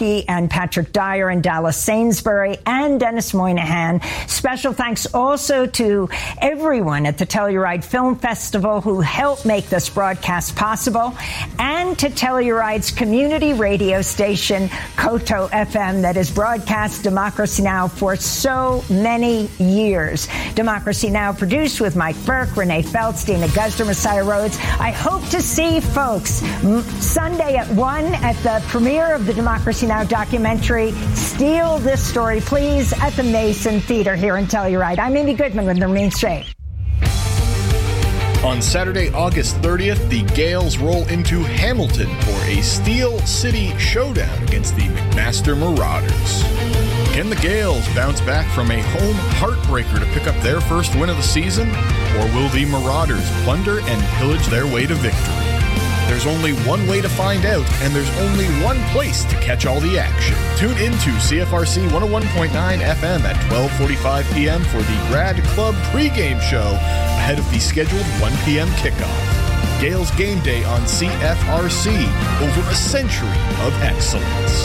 Rocky and Patrick Dyer and Dallas Sainsbury and Dennis Moynihan. Special thanks also to everyone at the Telluride Film Festival who helped make this broadcast possible, and to Telluride's community radio station, Koto FM, that has broadcast Democracy Now! For so many years. Democracy Now! Produced with Mike Burke, Renee Feldstein, and Guzder Messiah Rhodes. I hope to see folks Sunday at 1 at the premiere of the Democracy Now! Documentary, Steal This Story, Please, at the Mason Theater here in Telluride. I'm Amy Goodman with The Main Straight. On Saturday, August 30th, the Gales roll into Hamilton for a Steel City showdown against the McMaster Marauders. Can the Gales bounce back from a home heartbreaker to pick up their first win of the season? Or will the Marauders plunder and pillage their way to victory? There's only one way to find out, and there's only one place to catch all the action. Tune into CFRC 101.9 FM at 12:45 p.m. for the Grad Club pregame show ahead of the scheduled 1 p.m. kickoff. Gales Game Day on CFRC, over a century of excellence.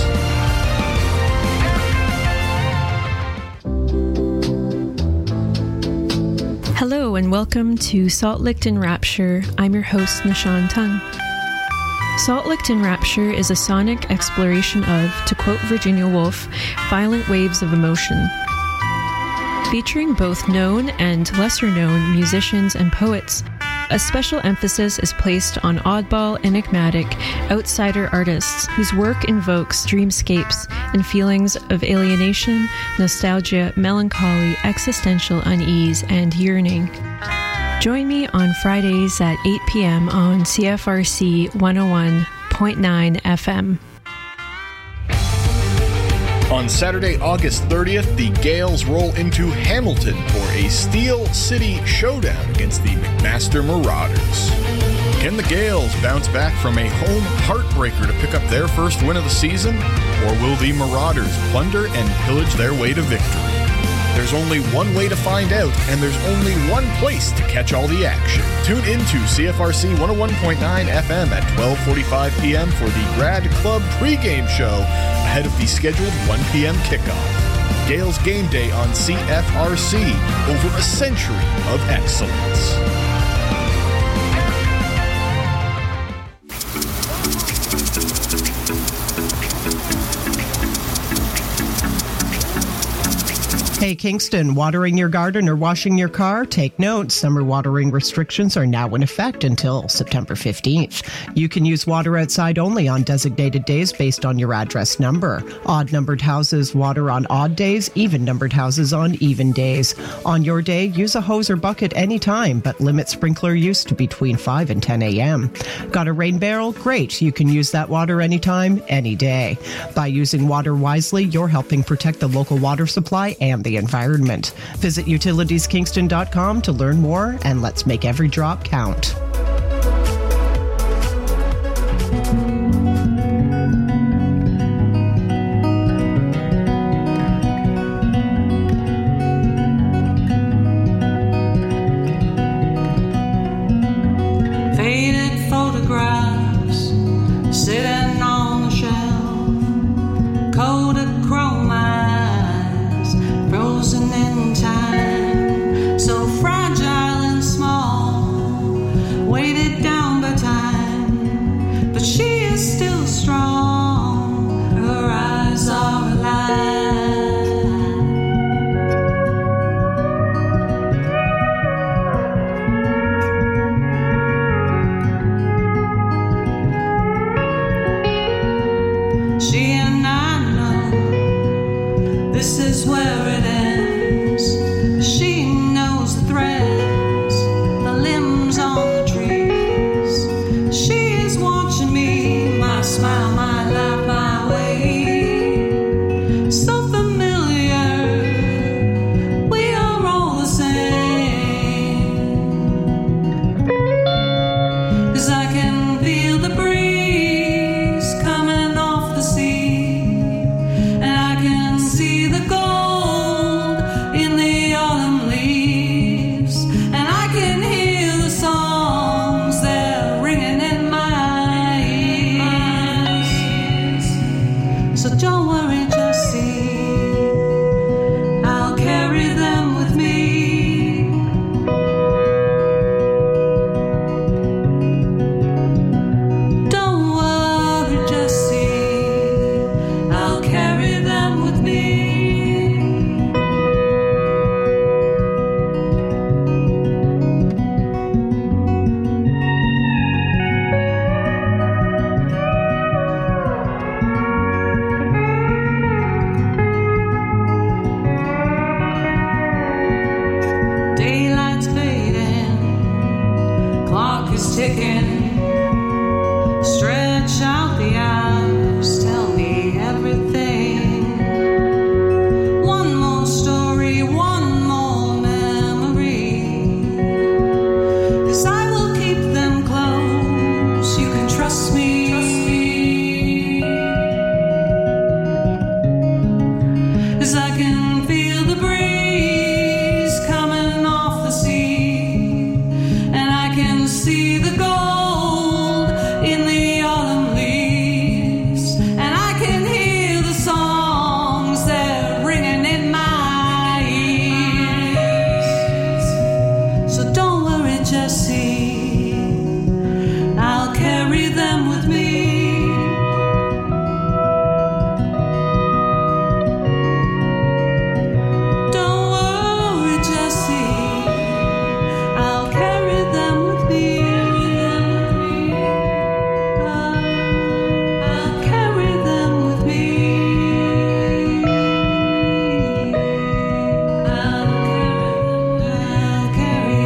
Hello and welcome to Salt Licked in Rapture. I'm your host, Nishan Tung. Salt Licked in Rapture is a sonic exploration of, to quote Virginia Woolf, violent waves of emotion. Featuring both known and lesser-known musicians and poets, a special emphasis is placed on oddball, enigmatic, outsider artists whose work invokes dreamscapes and feelings of alienation, nostalgia, melancholy, existential unease, and yearning. Join me on Fridays at 8 p.m. on CFRC 101.9 FM. On Saturday, August 30th, the Gales roll into Hamilton for a Steel City showdown against the McMaster Marauders. Can the Gales bounce back from a home heartbreaker to pick up their first win of the season? Or will the Marauders plunder and pillage their way to victory? There's only one way to find out, and there's only one place to catch all the action. Tune into CFRC 101.9 FM at 12:45 p.m. for the Grad Club pregame show ahead of the scheduled 1 p.m. kickoff. Gales Game Day on CFRC, over a century of excellence. Hey Kingston, watering your garden or washing your car? Take note, summer watering restrictions are now in effect until September 15th. You can use water outside only on designated days based on your address number. Odd-numbered houses water on odd days, even-numbered houses on even days. On your day, use a hose or bucket anytime, but limit sprinkler use to between 5 and 10 a.m. Got a rain barrel? Great, you can use that water anytime, any day. By using water wisely, you're helping protect the local water supply and the environment. Visit utilitieskingston.com to learn more, and let's make every drop count. Faded photographs sitting on the shelf, Kodachrome eyes frozen in time, so fragile and small, weighted down by time, but she is still strong, her eyes are alive. She and I know this is where it ends. She knows the threads, the limbs on the trees. She is watching me, my smile, my life, my way. So familiar, we are all the same. 'Cause I can feel the breeze coming off the sea, and I can see the gold don't worry, just see, I'll carry them with me. Don't worry, just see, I'll carry them with me. Daylight's fading, clock is ticking. Stretch out the hours, tell me everything. One more story, one more memory. 'Cause I will keep them close, you can trust me. 'Cause I can feel the breeze coming off the sea, and I can see the gold in the autumn leaves, and I can hear the songs that are ringing in my ears. So don't worry, just see, I'll carry them with me. Don't worry, just see, I'll carry them with me. I'll carry them with me. I'll carry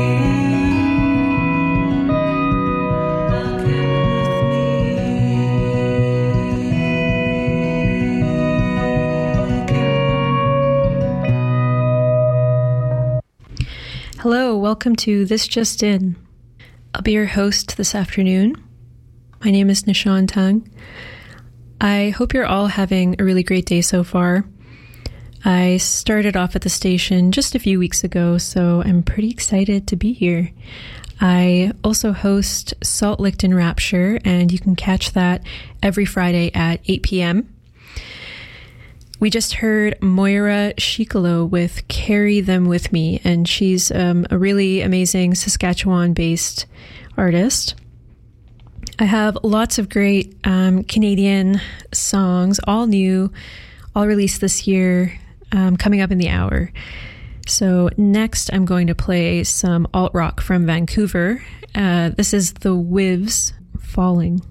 Hello, welcome to This Just In. I'll be your host this afternoon. My name is Nishan Tang. I hope you're all having a really great day so far. I started off at the station just a few weeks ago, so I'm pretty excited to be here. I also host Salt Licked in Rapture, and you can catch that every Friday at 8 p.m. We just heard Moira Shikolo with Carry Them With Me, and she's a really amazing Saskatchewan-based artist. I have lots of great Canadian songs, all new, all released this year, coming up in the hour. So next I'm going to play some alt-rock from Vancouver. This is the Wives, Falling.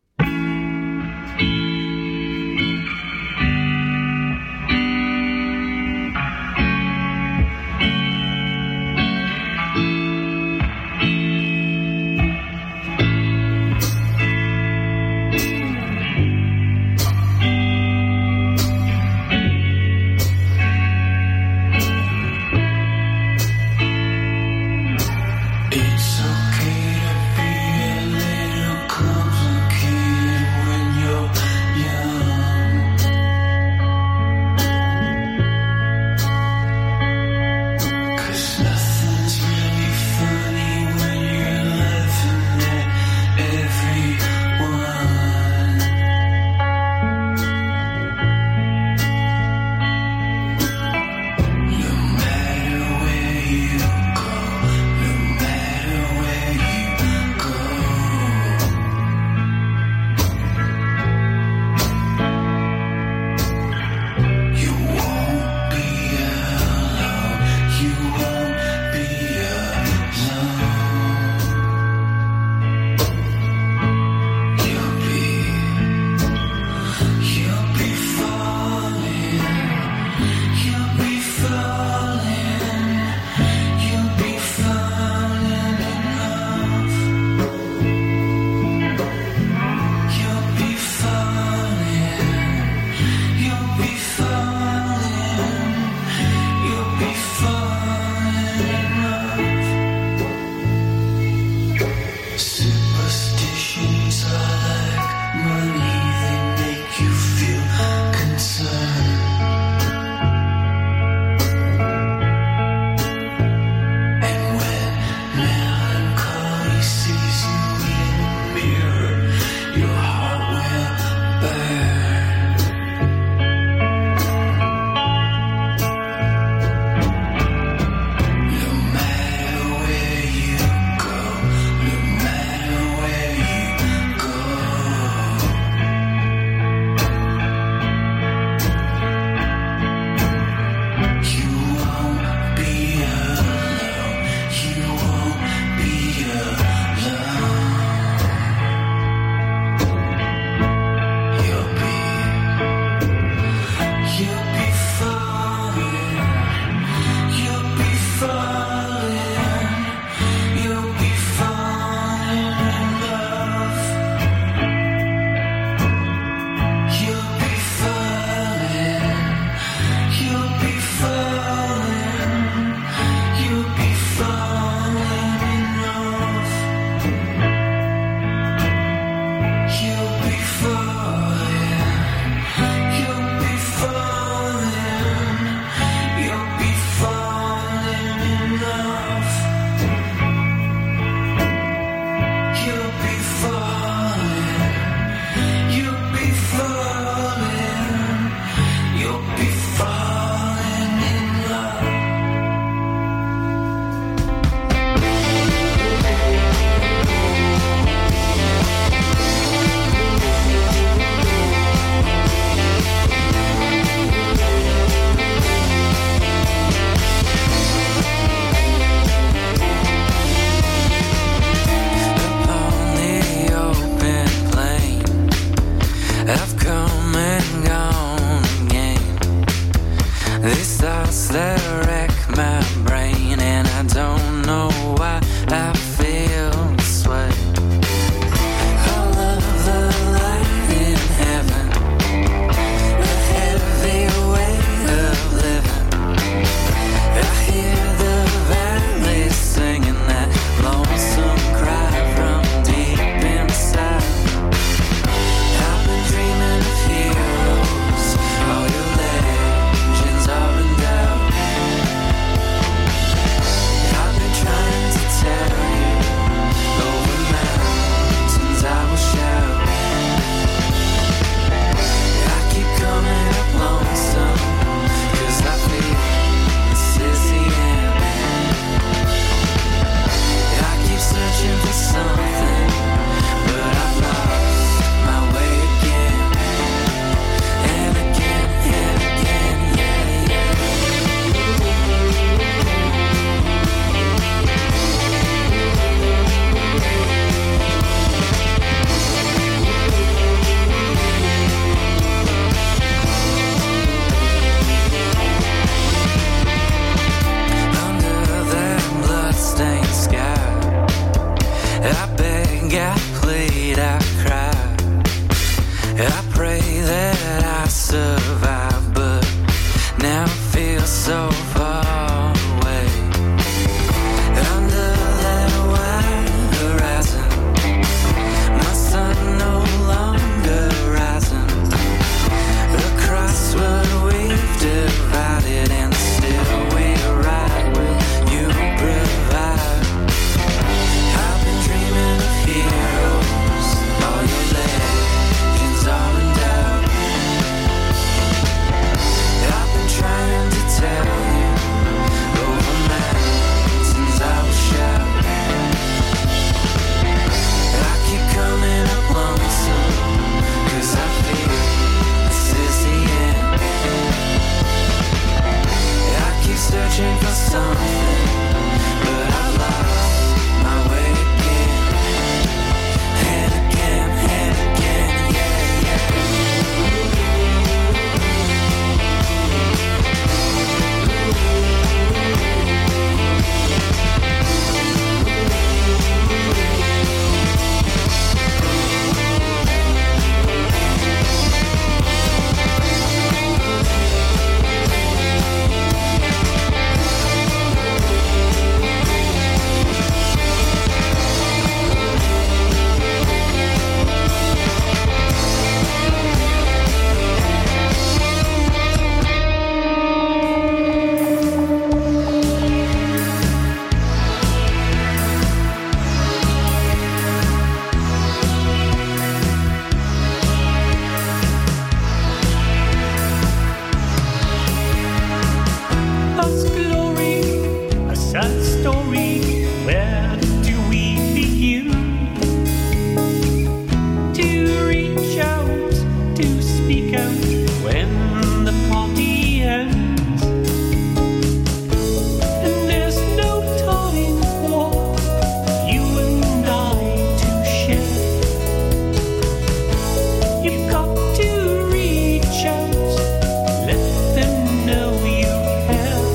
It's okay to be a little complicated when you're young. 'Cause nothing's really funny when you're laughing at everyone. No matter where you go, no matter where you go, you won't be alone. You won't be alone. You'll be falling. You'll be falling. You'll be falling in love. You'll be falling. You'll be falling. You'll be falling in love. Superstitions are like money, they make you feel concerned. And when melancholy sees you in a mirror, your heart will burn. thoughts that wreck my brain, and I don't know why I feel this way. I love the light in heaven, the heavy weight of living. I hear the valley singing that lonesome cry from deep inside. I've been dreaming of heroes, all your legends are in doubt. I've been trying to tell you, over mountains I will shout. I keep coming up lonesome, 'cause I feel this is the end. I keep searching for something, but I've lost my way again. And again, and again, yeah, yeah. Under that bloodstained sky, I beg, I plead, I cry. I pray that I survive, but now I feel so far away. Under that wide horizon, my sun no longer rising. Across what we've divided, and still we ride with you provide. I've been dreaming of heroes, all your legends are in doubt. I've been trying to tell you, over mountains I will shout. I keep coming up lonesome, 'cause I feel this is the end. I keep searching for something, but I've lost my way again. And again, and again, yeah, yeah. Lost glory, a sad story. Where do we begin? To reach out, to speak out when the party ends. And there's no time for you and I to share. You've got to reach out, let them know you care.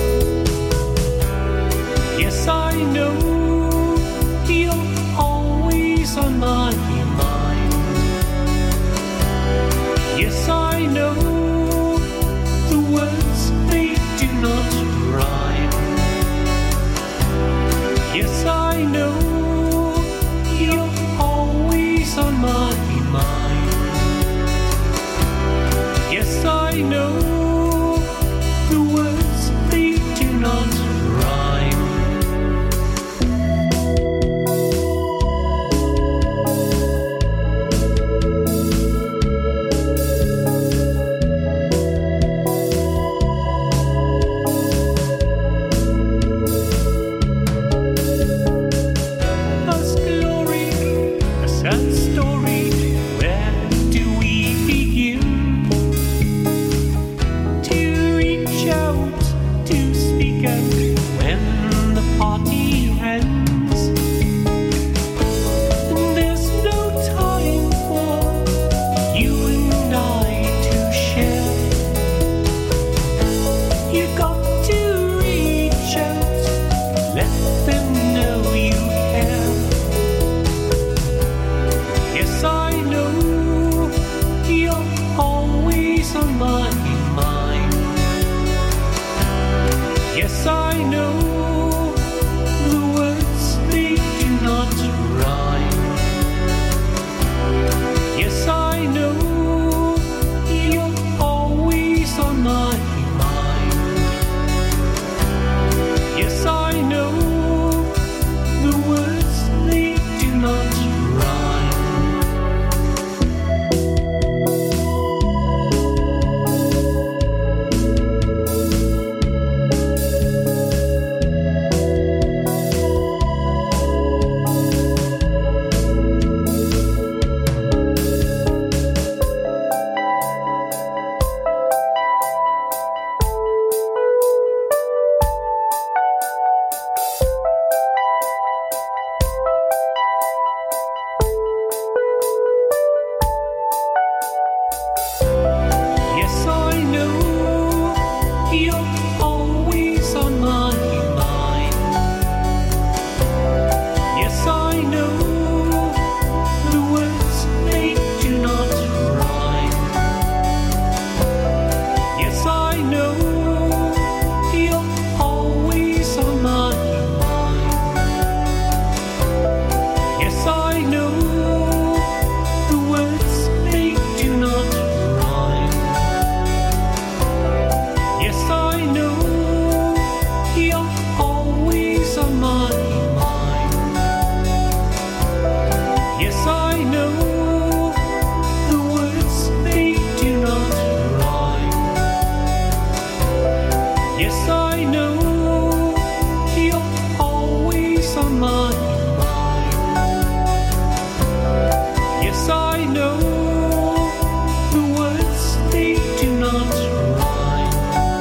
Yes, I know you're always on my mind. Yes, I know the words, they do not rhyme. Yes, I know you're always on my mind. Yes, I know the words, they do not rhyme. Lost glory, a sad story. Where do we begin? Yes, I know the words they do not rhyme. Yes, I know you're always on my mind. Yes, I know the words they do not rhyme. Yes, I know you're always on my mind. Yes, I know the words they do not rhyme. Yes, I know you're always on my mind. Yes, I know the words they do not rhyme. Yes, I know you're always on my mind. Yes, I know the words they do not rhyme. Yes, I know you're always on my mind. Yes, I know the words they do not rhyme.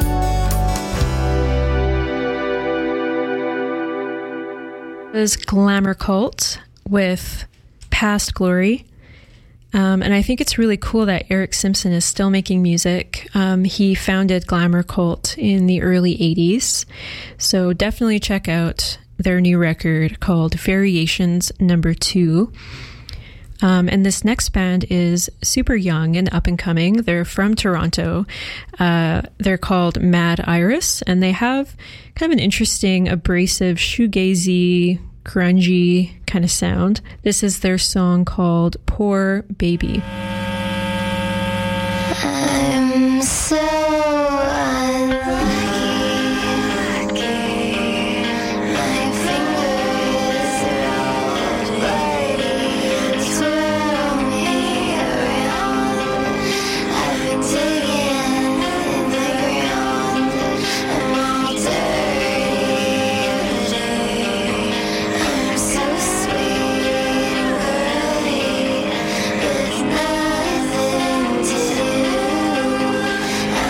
Was Glamour Cult with Past Glory. And I think it's really cool that Eric Simpson is still making music. He founded Glamour Cult in the early 80s. So definitely check out their new record called Variations Number 2. And this next band is super young and up and coming. They're from Toronto. They're called Mad Iris, and they have kind of an interesting, abrasive, shoegazy, grungy kind of sound. This is their song called Poor Baby. I'm so unlucky. My fingers are all bloody, swirl me around. I've been digging in the ground. I'm all dirty today. I'm so sweet and girly, with nothing to do.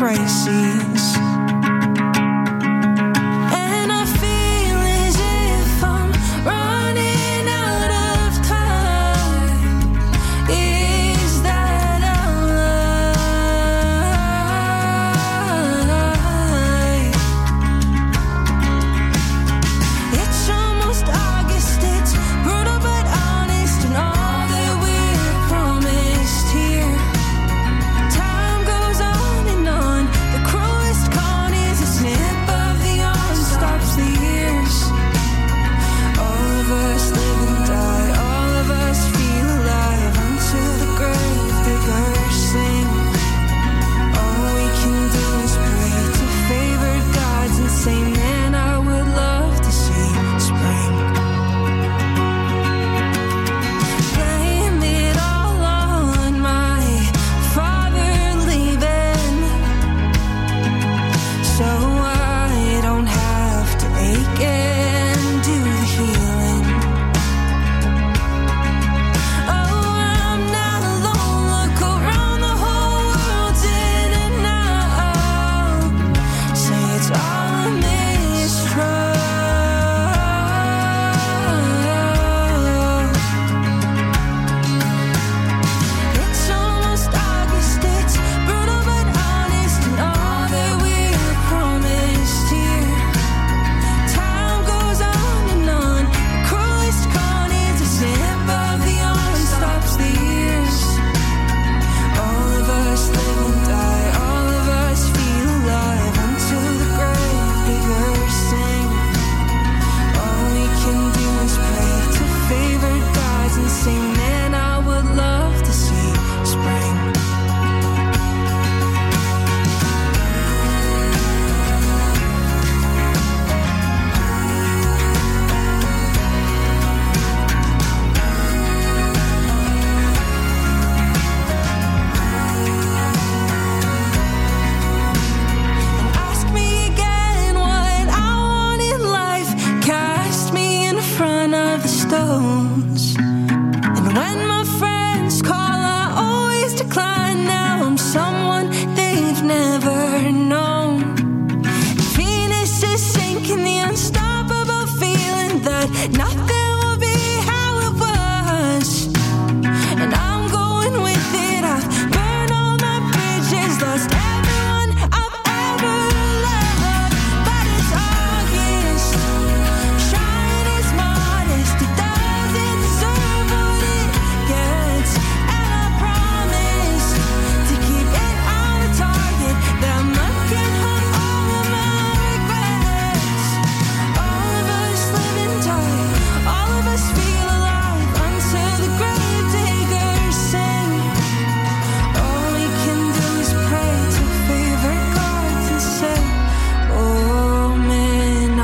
crises. And I feel as if I'm running out of time. Is that our life? It's almost August, it's brutal but honest, and all that we're promised here. Time goes on and on. The cruelest con is a snip of the arm stops the years. All of us live and die, all of us feel alive until the grave diggers sing. All we can do is pray to favored gods and say, man, I would love to see spring. Blame it all on my father leaving, so I don't have to ache and do the healing. Oh, I'm not alone. Look around, the whole world's in and out. Say it's all a mistrust. It's almost August, it's brutal but honest, and all that we're promised here. Time goes on and on. The cruelest con is a snip of the arm stops the years. All of us live and die, all of us feel alive until the grave diggers sing. All we can do is pray to favored gods and say, man, I would love to see spring. Ask me again what I want in life. Cast me in front of the stones. And when my friends call, I always decline. Now I'm someone they've never known. Venus is sinking, the unstoppable feeling that nothing will be how it was. And I'm going with it. I've burned all my bridges, lost everyone I've ever loved. But it's August, shine is modest. It doesn't deserve what it gets. And I promise to keep it on a target that I'm looking on all of my regrets. All of us live and die, all of us feel alive until the grave diggers sing. All we can do is pray to favorite gods and say, oh man,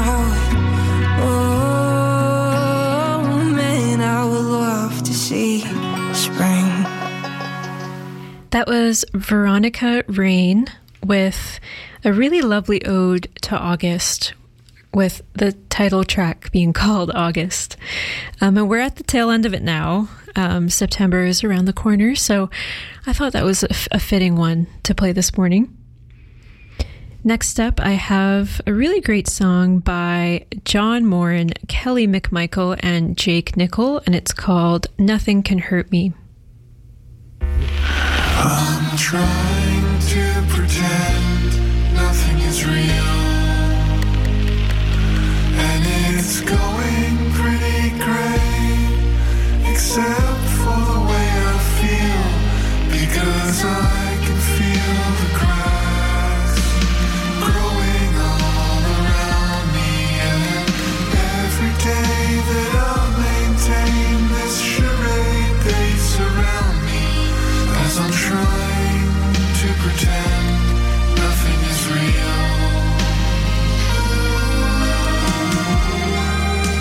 I would love to see spring. That was Veronica Rain with a really lovely ode to August, with the title track being called August. And we're at the tail end of it now. September is around the corner, so I thought that was a fitting one to play this morning. Next up, I have a really great song by John Moran, Kelly McMichael, and Jake Nickel, and it's called Nothing Can Hurt Me. I'm trying to pretend nothing is real, and it's going pretty great, except for the way I feel, because I can feel the cracks growing all around me, and every day that I maintain this charade, they surround me as I'm trying to pretend nothing is real.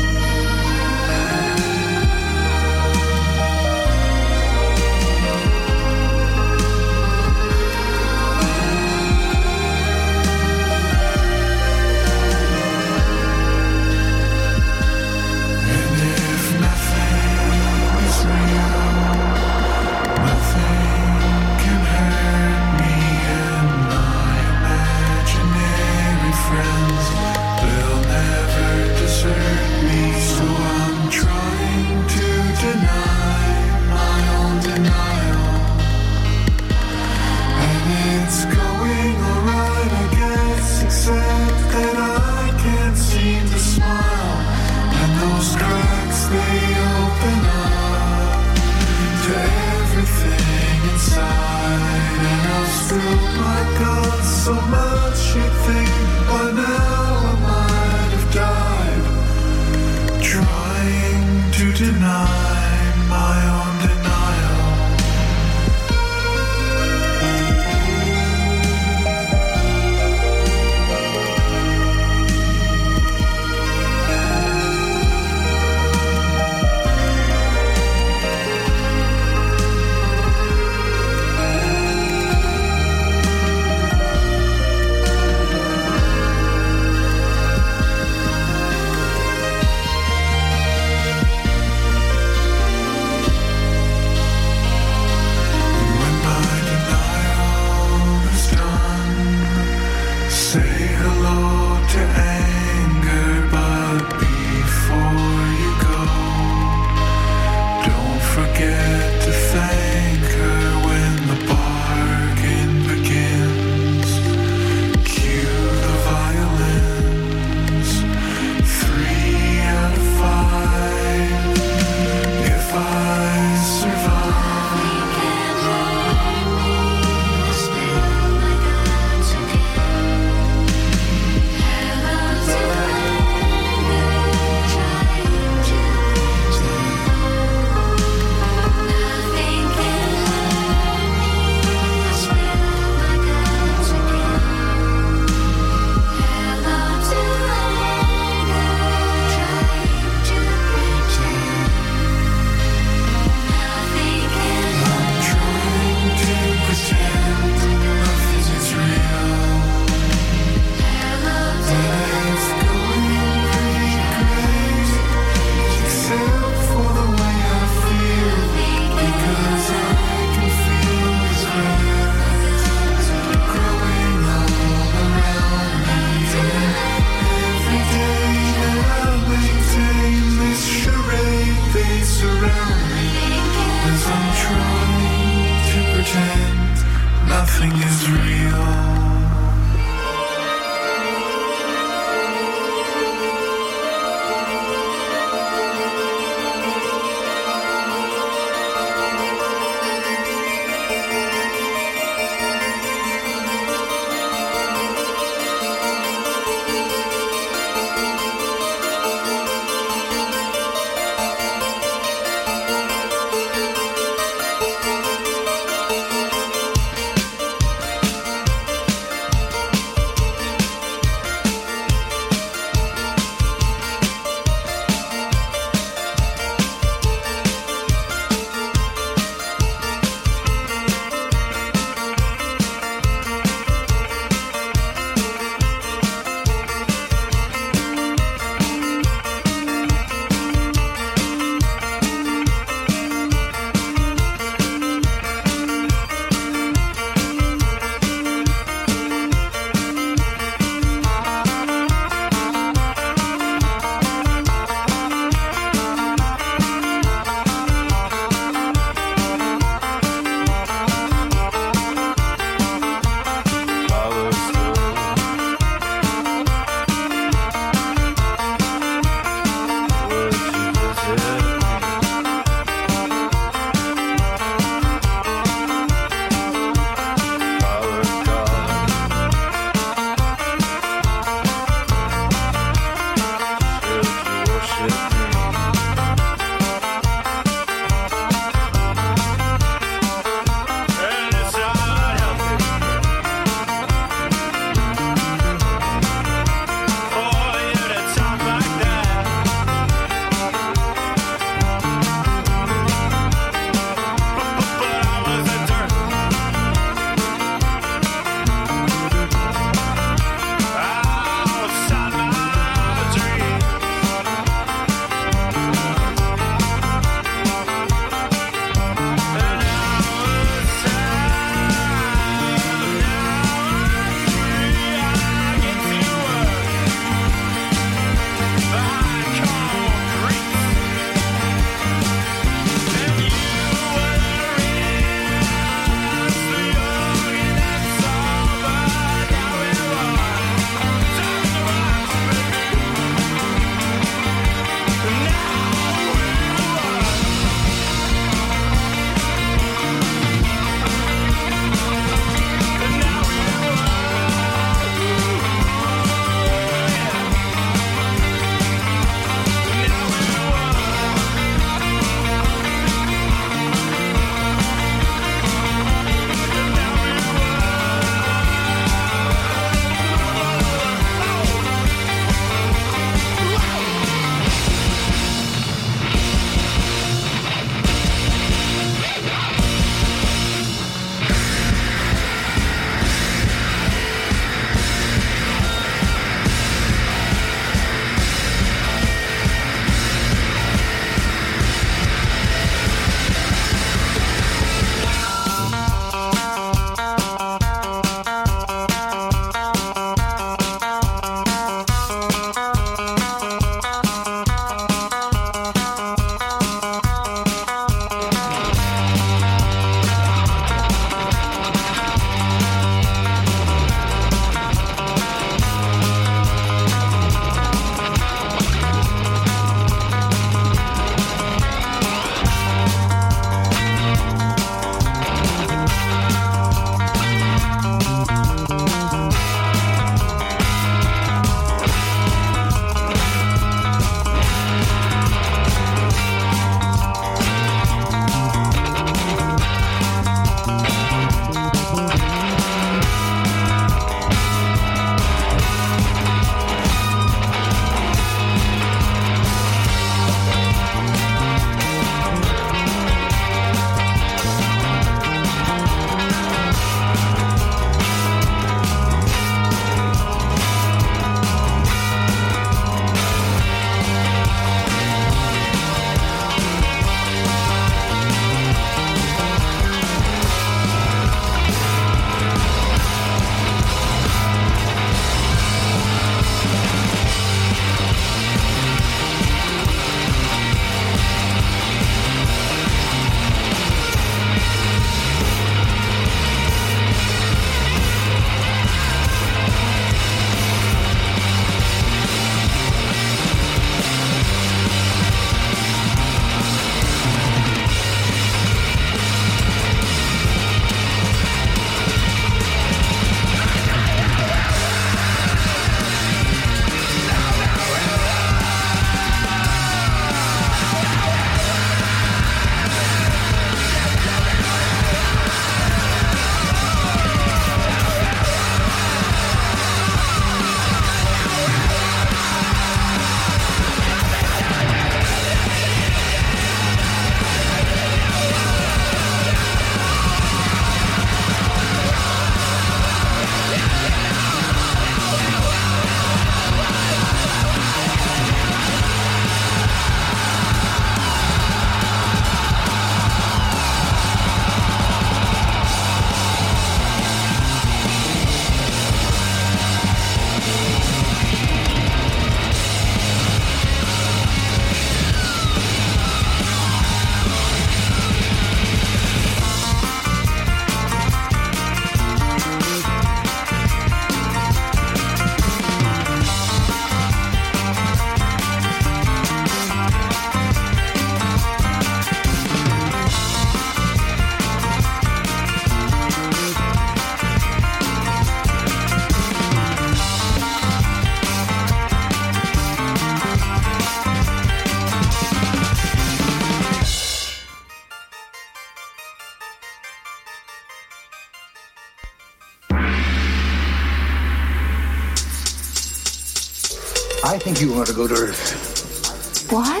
I think you ought to go to Earth. What?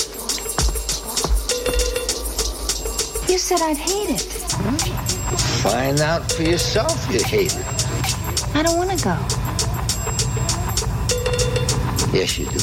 You said I'd hate it. Find out for yourself you hate it. I don't want to go. Yes, you do.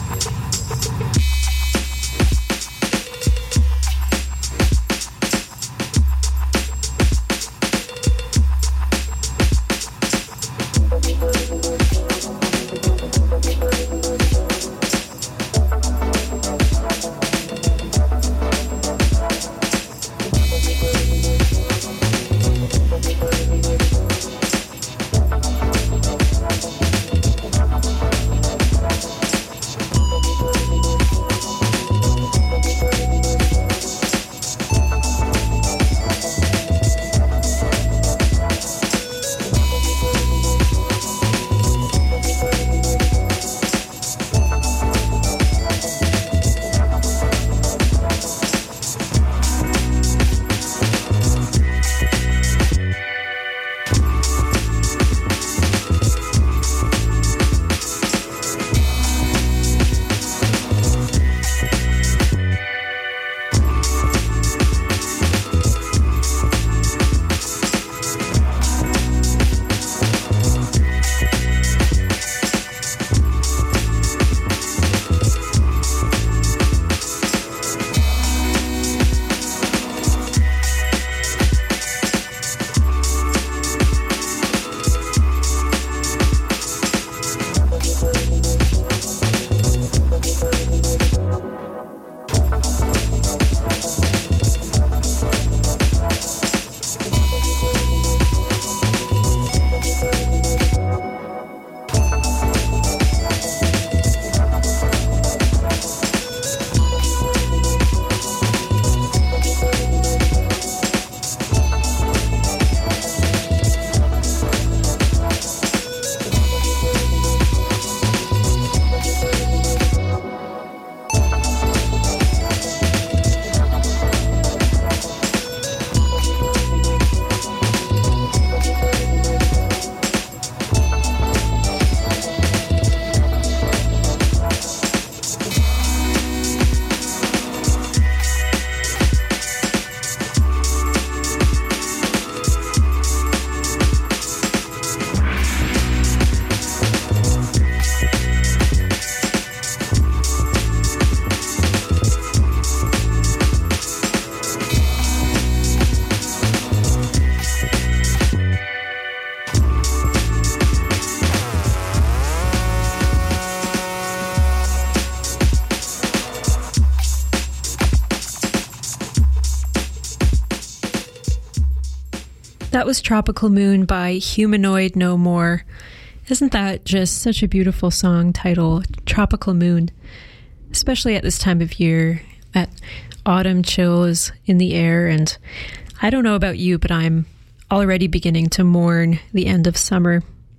That was Tropical Moon by Humanoid No More. Isn't that just such a beautiful song title, Tropical Moon? Especially at this time of year, at autumn chills in the air, and I don't know about you, but I'm already beginning to mourn the end of summer.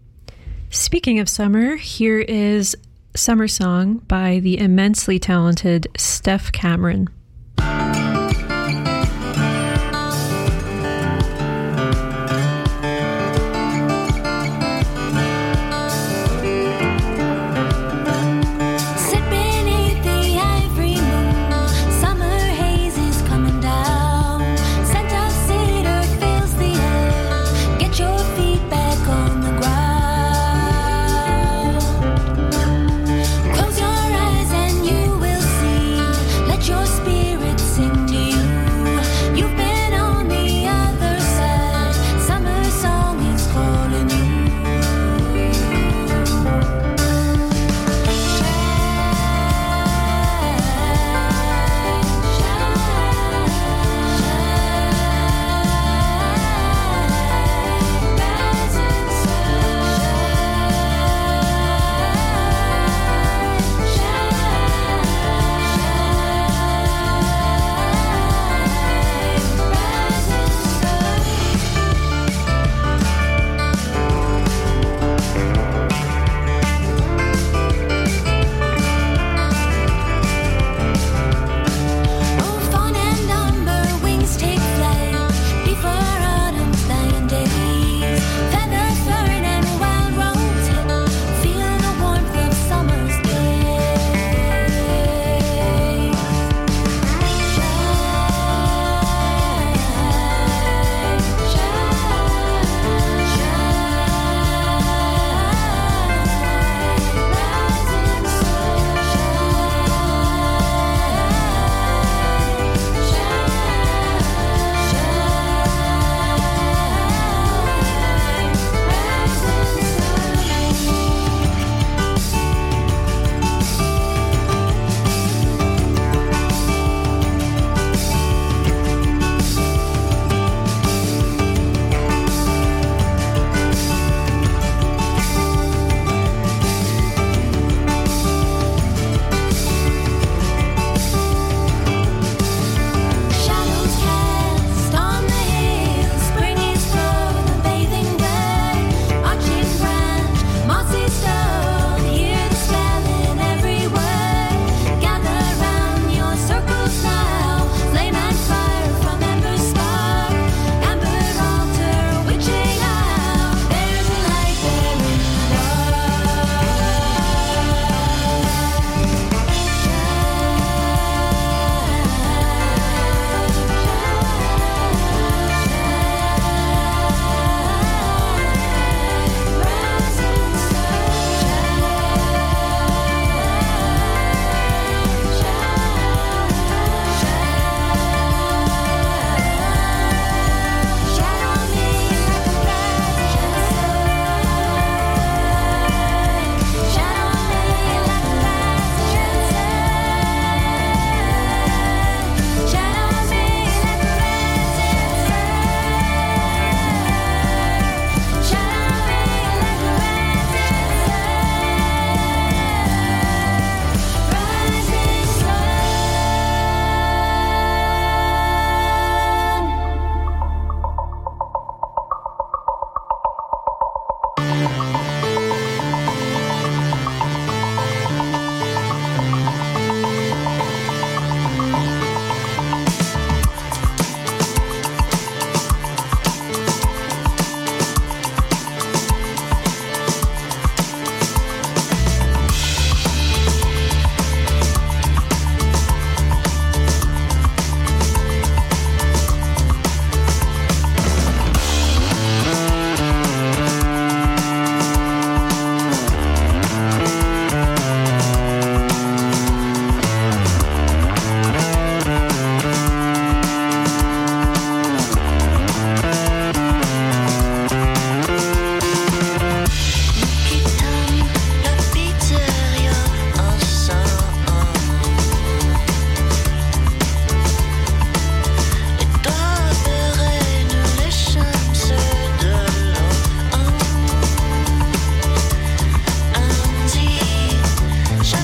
Speaking of summer, here is Summer Song by the immensely talented Steph Cameron. Close your eyes and you will see. Let your spirit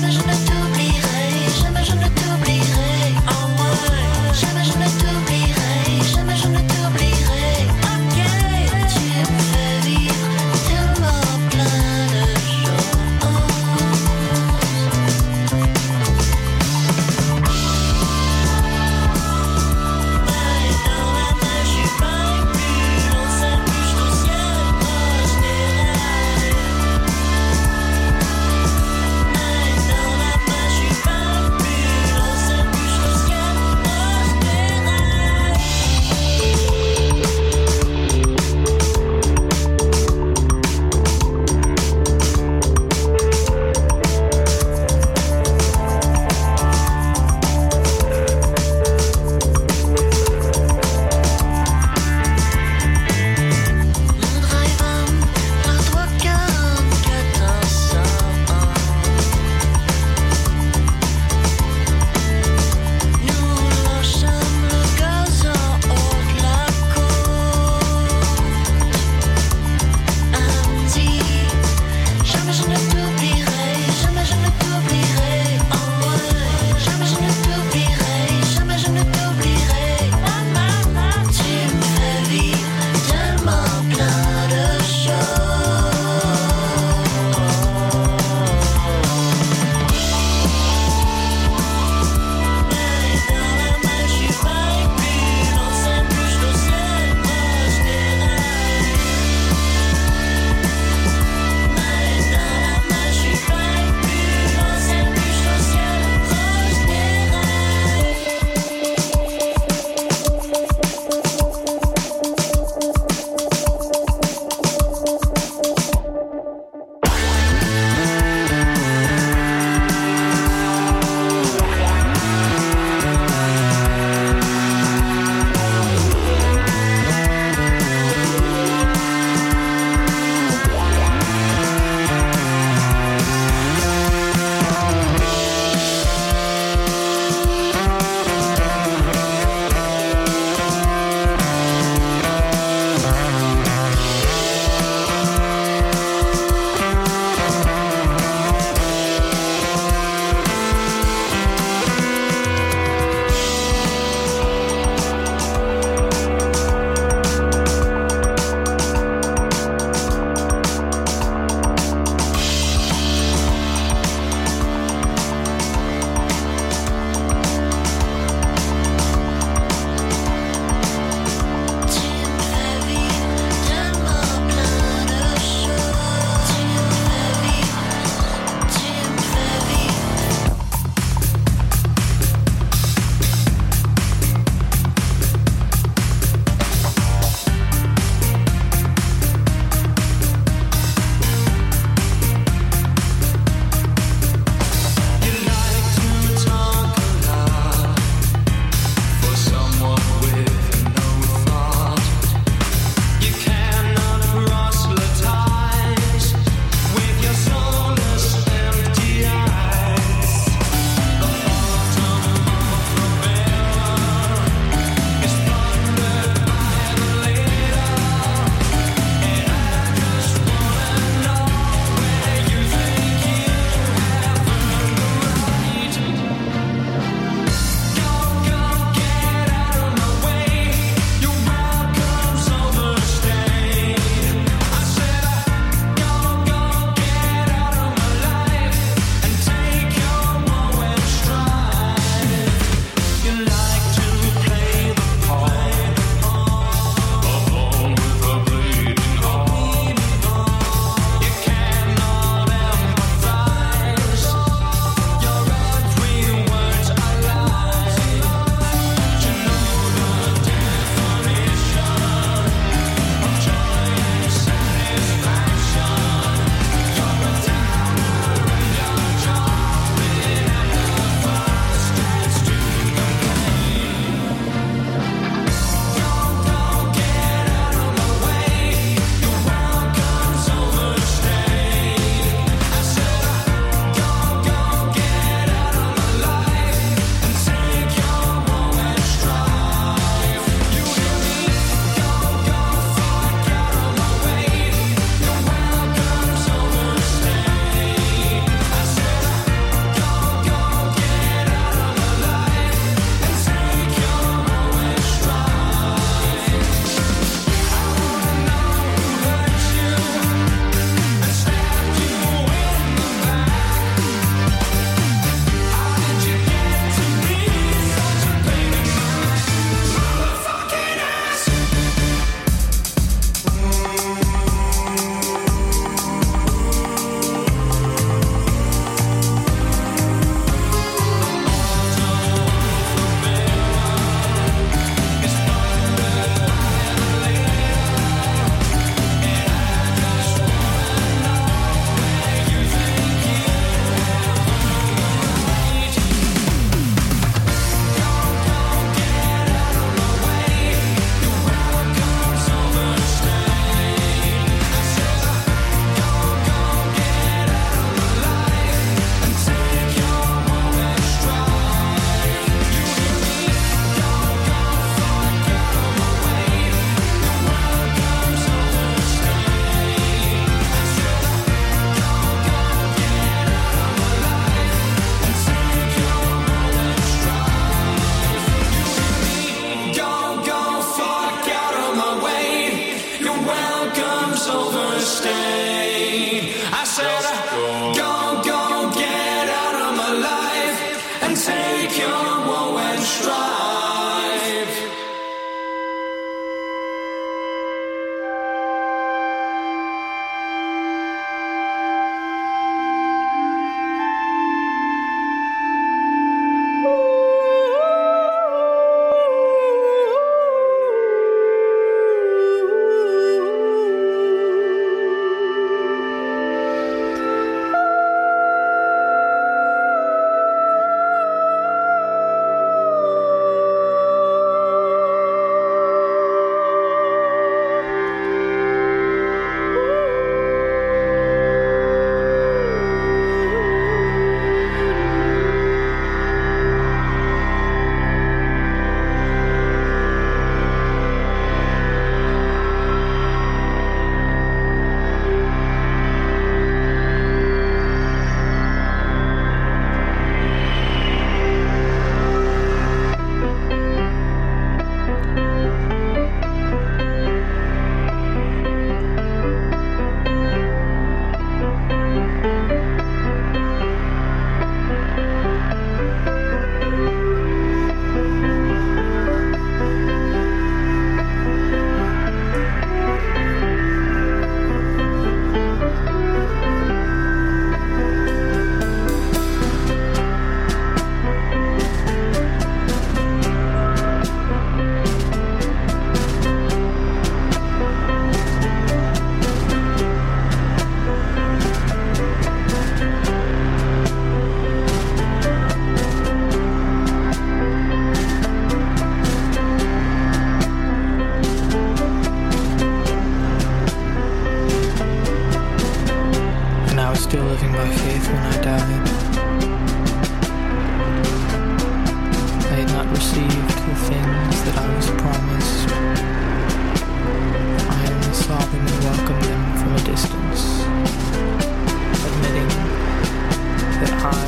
Dans la main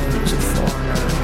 loads of foreigners.